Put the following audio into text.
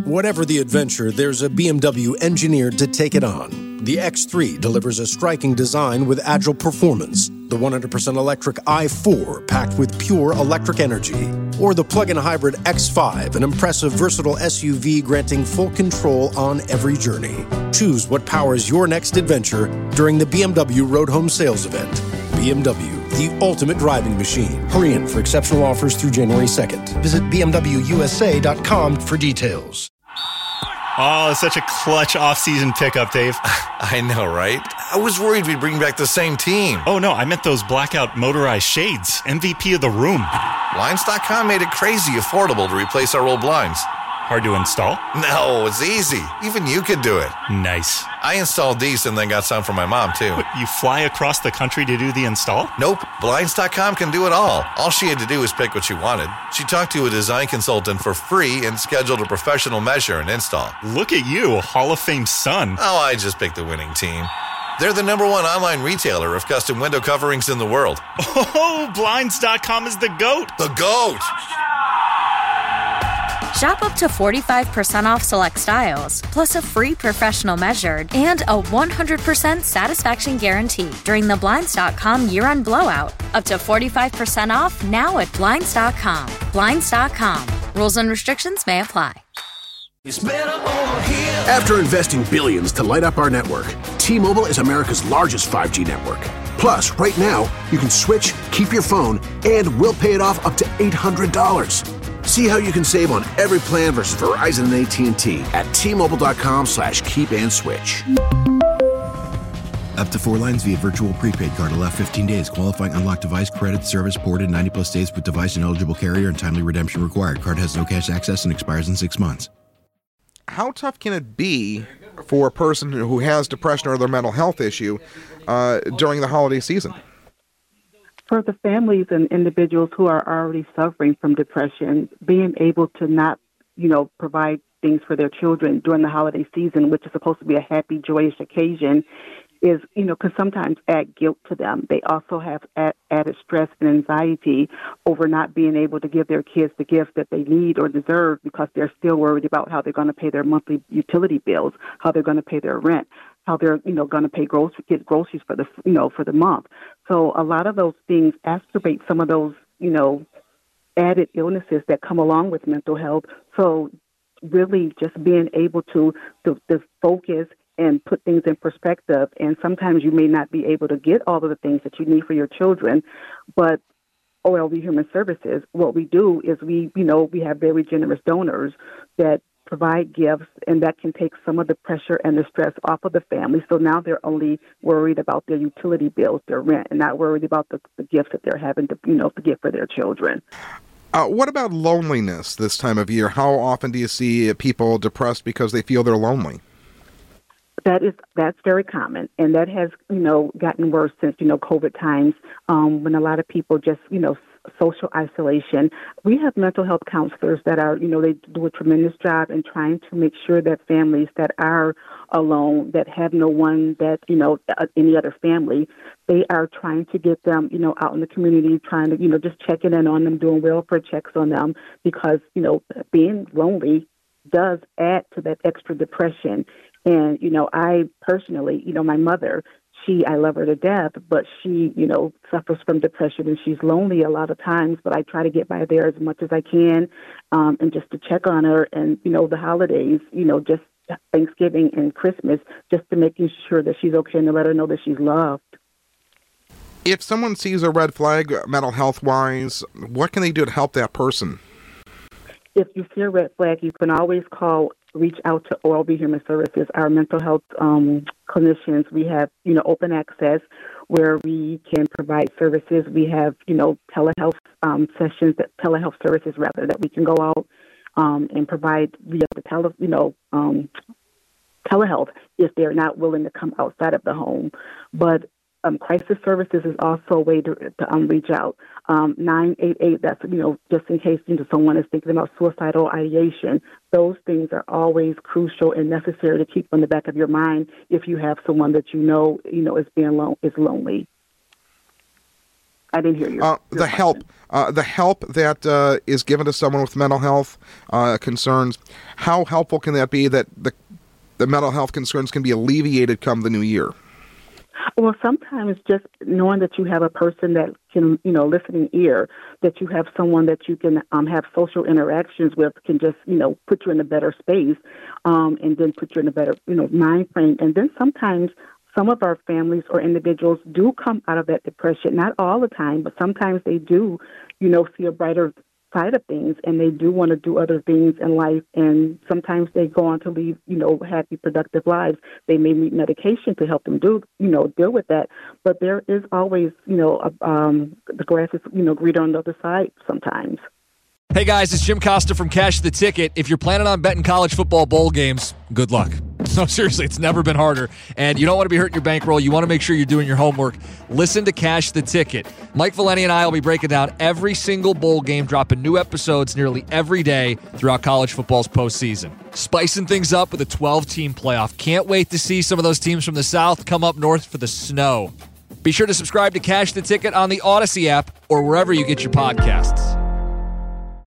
Whatever the adventure, there's a BMW engineered to take it on. The X3 delivers a striking design with agile performance. The 100% electric i4 packed with pure electric energy. Or the plug-in hybrid X5, an impressive, versatile SUV granting full control on every journey. Choose what powers your next adventure during the BMW Road Home Sales Event. BMW, the ultimate driving machine. Hurry in for exceptional offers through January 2nd. Visit bmwusa.com for details. Oh, it's such a clutch off-season pickup, Dave. I know, right? I was worried we'd bring back the same team. Oh, no, I meant those blackout motorized shades. MVP of the room. Blinds.com made it crazy affordable to replace our old blinds. Hard to install? No, it's easy. Even you could do it. Nice. I installed these and then got some for my mom, too. What, you fly across the country to do the install? Nope. Blinds.com can do it all. All she had to do was pick what she wanted. She talked to a design consultant for free and scheduled a professional measure and install. Look at you, a Hall of Fame son. Oh, I just picked the winning team. They're the #1 online retailer of custom window coverings in the world. Oh, Blinds.com is the GOAT. The GOAT! Shop up to 45% off select styles, plus a free professional measured and a 100% satisfaction guarantee during the Blinds.com year-end blowout. Up to 45% off now at Blinds.com. Blinds.com. Rules and restrictions may apply. After investing billions to light up our network, T-Mobile is America's largest 5G network. Plus, right now, you can switch, keep your phone, and we'll pay it off up to $800. See how you can save on every plan versus Verizon and AT&T at T-Mobile.com/keep-and-switch. Up to 4 lines via virtual prepaid card. Allow 15 days. Qualifying unlocked device credit service ported 90+ states with device and eligible carrier and timely redemption required. Card has no cash access and expires in 6 months. How tough can it be for a person who has depression or other mental health issue during the holiday season? For the families and individuals who are already suffering from depression, being able to not, provide things for their children during the holiday season, which is supposed to be a happy, joyous occasion, is, could sometimes add guilt to them. They also have added stress and anxiety over not being able to give their kids the gifts that they need or deserve because they're still worried about how they're going to pay their monthly utility bills, how they're going to pay their rent, how they're, going to get groceries for the, for the month. So a lot of those things exacerbate some of those, added illnesses that come along with mental health. So really just being able to focus and put things in perspective. And sometimes you may not be able to get all of the things that you need for your children, but OLV Human Services, what we do is we have very generous donors that provide gifts, and that can take some of the pressure and the stress off of the family. So now they're only worried about their utility bills, their rent, and not worried about the gifts that they're having to, to get for their children. What about loneliness this time of year? How often do you see people depressed because they feel they're lonely? That's very common, and that has, gotten worse since, COVID times, when a lot of people just, social isolation. We have mental health counselors that are, they do a tremendous job in trying to make sure that families that are alone, that have no one that, any other family, they are trying to get them, out in the community, trying to, just checking in on them, doing welfare checks on them, because, being lonely does add to that extra depression. And, I personally, my mother, I love her to death, but she, suffers from depression and she's lonely a lot of times, but I try to get by there as much as I can, and just to check on her and, the holidays, just Thanksgiving and Christmas, just to making sure that she's okay and to let her know that she's loved. If someone sees a red flag mental health-wise, what can they do to help that person? If you see a red flag, you can always reach out to OLV Human Services, our mental health clinicians. We have, open access where we can provide services. We have, telehealth sessions, telehealth services rather, that we can go out and provide via the telehealth if they're not willing to come outside of the home. But crisis services is also a way to reach out. 988, that's, just in case someone is thinking about suicidal ideation. Those things are always crucial and necessary to keep on the back of your mind if you have someone that is lonely. I didn't hear you. The help that is given to someone with mental health concerns, how helpful can that be that the mental health concerns can be alleviated come the new year? Well, sometimes just knowing that you have a person that can, listening ear, that you have someone that you can have social interactions with can just, put you in a better space and then put you in a better, mind frame. And then sometimes some of our families or individuals do come out of that depression, not all the time, but sometimes they do, see a brighter side of things, and they do want to do other things in life, and sometimes they go on to lead, happy, productive lives. They may need medication to help them deal with that, but there is always, the grass is, greener on the other side sometimes. Hey guys, it's Jim Costa from Cash the Ticket. If you're planning on betting college football bowl games, good luck. No, seriously, it's never been harder. And you don't want to be hurting your bankroll. You want to make sure you're doing your homework. Listen to Cash the Ticket. Mike Valeni and I will be breaking down every single bowl game, dropping new episodes nearly every day throughout college football's postseason. Spicing things up with a 12-team playoff. Can't wait to see some of those teams from the South come up north for the snow. Be sure to subscribe to Cash the Ticket on the Odyssey app or wherever you get your podcasts.